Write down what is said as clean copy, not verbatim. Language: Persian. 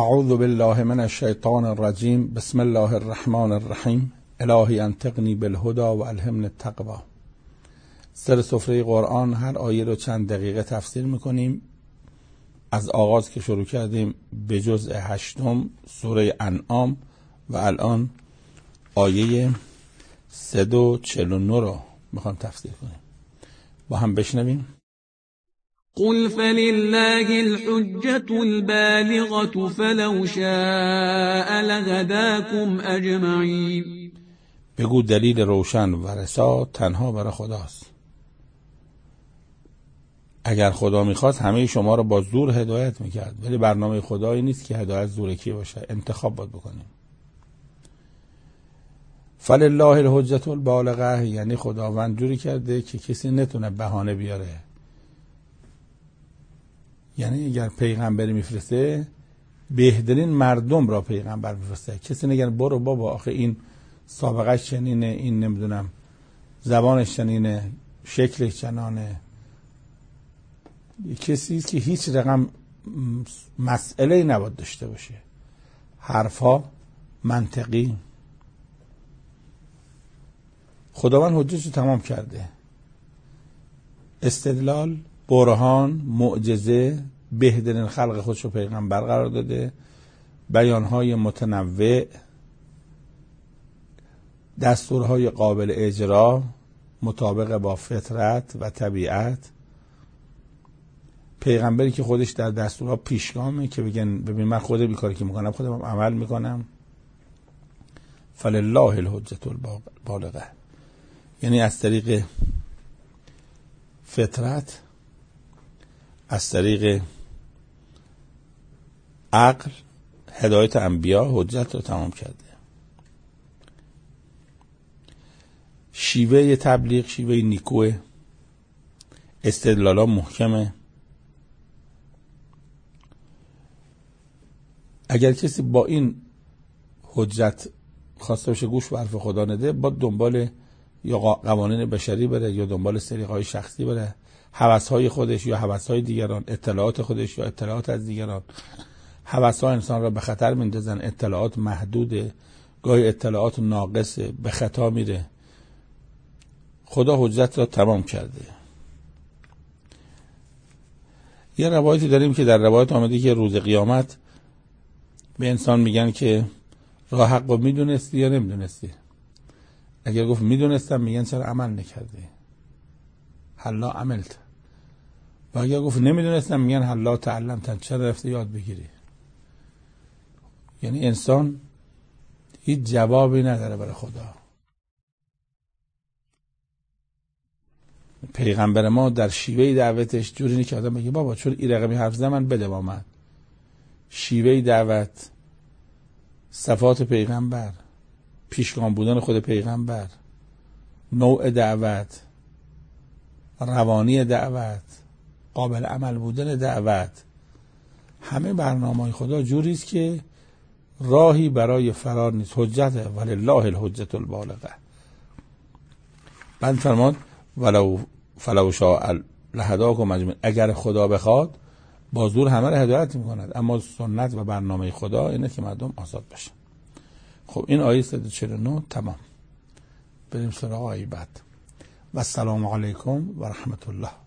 اعوذ بالله من الشیطان الرجیم. بسم الله الرحمن الرحیم. الهی انطقنی بالهدی و الهمنی التقوی. سر سفره قرآن هر آیه رو چند دقیقه تفسیر میکنیم. از آغاز که شروع کردیم به جزء 8 سوره انعام و الان آیه 349 رو میخوام تفسیر کنیم. با هم بشنویم. قل فلله الحجة البالغة فلو شاء لهداكم اجمعین. بگو دلیل روشن و رسا تنها برای خداست. اگر خدا میخواست همه شما رو با زور هدایت میکرد، ولی برنامه خدایی نیست که هدایت زورکی باشه. انتخاب باید بکنیم. فلله الحجة البالغه یعنی خداوند جوری کرده که کسی نتونه بهانه بیاره. یعنی اگر پیغمبری میفرسته بهترین مردم را پیغمبر میفرسته. کسی نگه برو بابا آخه این سابقش چنینه، این نمیدونم زبانش چنینه، شکلش چنانه. کسی که هیچ رقم مسئله نباید داشته باشه. حرفا منطقی. خداوند حجتشو تمام کرده. استدلال، برهان، معجزه، بهترین خلق خودشو پیغمبر قرار داده. بیانهای متنوع، دستورهای قابل اجرا مطابق با فطرت و طبیعت. پیغمبری که خودش در دستورها پیشگامه که بگن ببین من خودم این کاری که میکنم خودم عمل میکنم. فلله الحجة البالغه یعنی از طریق فطرت، از طریق عقل، هدایت انبیا حجت رو تمام کرده. شیوه تبلیغ شیوه نیکوه، استدلالا محکمه. اگر کسی با این حجت خواسته باشه گوش به حرف خدا نده، با دنبال یا قوانین بشری بره یا دنبال سلیقه‌های شخصی بره، هوس‌های خودش یا هوس‌های دیگران، اطلاعات خودش یا اطلاعات از دیگران. هوس‌ها انسان را به خطر میندازن. اطلاعات محدوده، گاهی اطلاعات ناقصه، به خطا میره. خدا حجت را تمام کرده. یه روایتی داریم که در روایت آمده که روز قیامت به انسان میگن که راه حق رو میدونستی یا نمیدونستی؟ اگر گفت میدونستم میگن چرا عمل نکردی؟ حالا عملت. و اگر گفت نمیدونستم میگن حالا تعلمت، چرا رفتی یاد بگیری؟ یعنی انسان هیچ جوابی نداره برای خدا. پیغمبر ما در شیوه دعوتش جوری نیست که آدم بگه بابا چون این رقمی حرف زدم من بده با من. شیوه دعوت، صفات پیغمبر، پیشگام بودن خود پیغمبر، نوع دعوت، روانی دعوت، قابل عمل بودن دعوت، همه برنامه‌های خدا جوری است که راهی برای فرار نیست. حجت ولله الحجة البالغه. بعد فرمود فلو شاء لهداکم اجمعین. اگر خدا بخواد با زور همه را هدایت میکند، اما سنت و برنامه خدا اینه که مردم آزاد بشن. خب این آیه 149 تمام. بریم سراغ آیه بعد. و السلام علیکم و رحمت الله.